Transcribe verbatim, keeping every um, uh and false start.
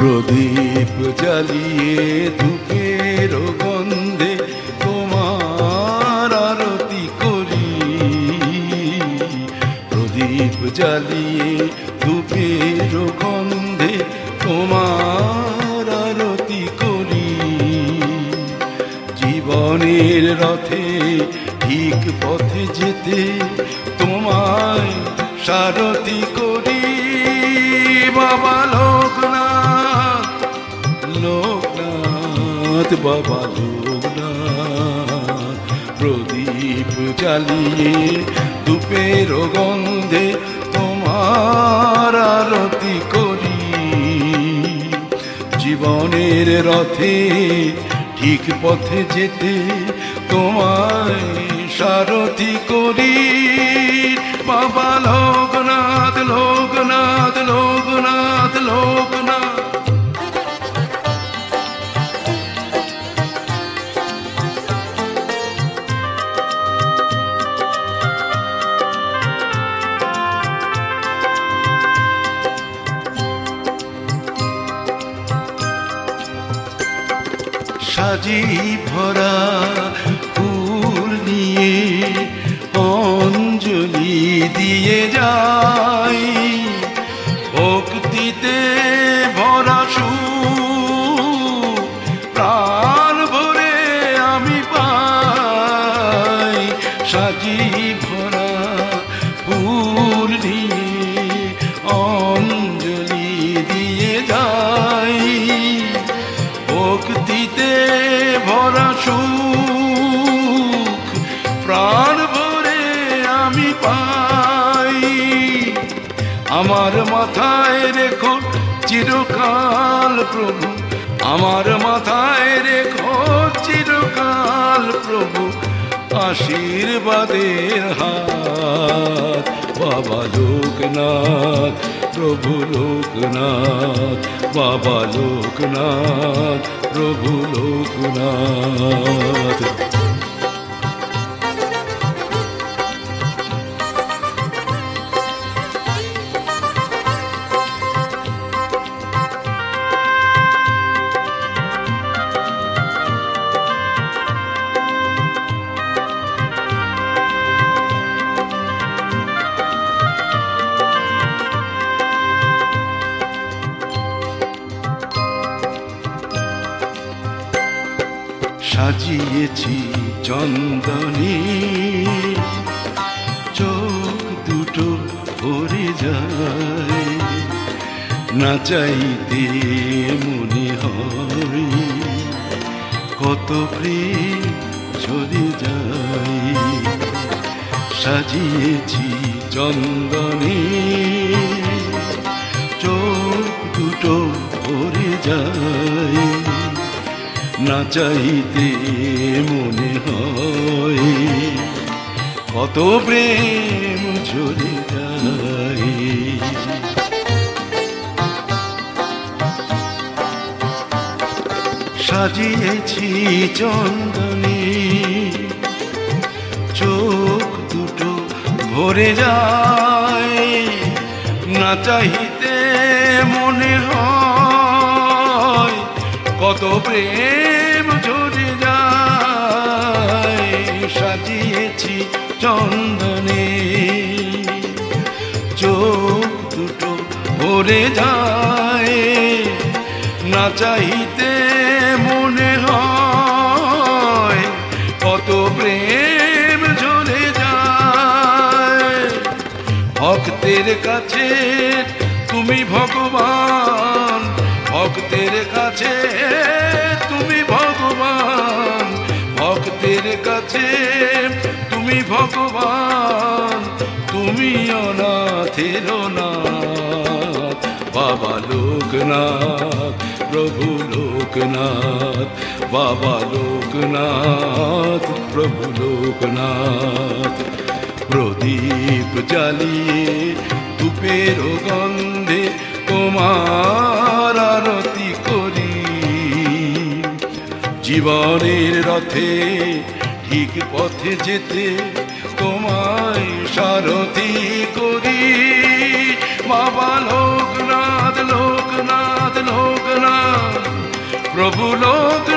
প্রদীপ জ্বালিয়ে ধূপের গন্ধে তোমার আরতি করি, প্রদীপ জ্বালিয়ে ধূপের গন্ধে তোমার আরতি করি। জীবনের রথে ঠিক পথে যেতে তোমায় সারথি করি। বাবা লোকনাথ, লোকনাথ, বাবা লোকনাথ, প্রদীপ জ্বালিয়ে ধূপের গন্ধে তোমার আরতি করি। জীবনের রথে ঠিক পথে যেতে তোমায় সারথি করি। বাবা লোকনাথ, লোকনাথ, লোকনাথ, লোকনাথ। সাজি ভরা ফুল নিয়ে অঞ্জলি দিয়ে যাই, ভক্তিতে ভরা সুর প্রাণ ভরে আমি পাই। সাজি ভরা ফুল নিয়ে অঞ্জলি দিয়ে যাই, ভক্তিতে ভরা সুখ প্রাণ ভরে আমি পাই। আমার মাথায় রেখো চিরকাল প্রভু, আমার মাথায় রেখো চিরকাল প্রভু আশীর্বাদের হাত। বাবা লোকনাথ, প্রভু লোকনাথ, বাবা লোকনাথ, প্রভু লোকনাথ। সাজিয়েছি চন্দনে চোখ দুটো ভরে যায়, না চাইতে মনে হয় কত প্রেম ঝরে যায়। সাজিয়েছি চন্দনে চোখ দুটো ভরে যায়, না চাইতে মনে হয় কত প্রেম ঝরে যায়। সাজিয়েছি চন্দনে চোখ দুটো ভরে যায়, না চাইতে মনে হয় কত প্রেম ঝরে যায়। সাজিয়েছি চন্দনে চোখ দুটো ভরে যায়, না চাইতে মনে হয় কত প্রেম ঝরে যায়। ভক্তের কাছে তুমি ভগবান, ভক্তের কাছে তুমি ভগবান, ভক্তের কাছে তুমি ভগবান, তুমি অনাথের নাথ। বাবা লোকনাথ, প্রভু লোকনাথ, বাবা লোকনাথ, প্রভু লোকনাথ। প্রদীপ জ্বালিয়ে ধূপের গন্ধে তোমার আরতি করি। জীবনের রথে ঠিক পথে যেতে তোমায় সারথি করি। বাবা লোকনাথ, লোকনাথ, লোকনাথ। প্রভু লোক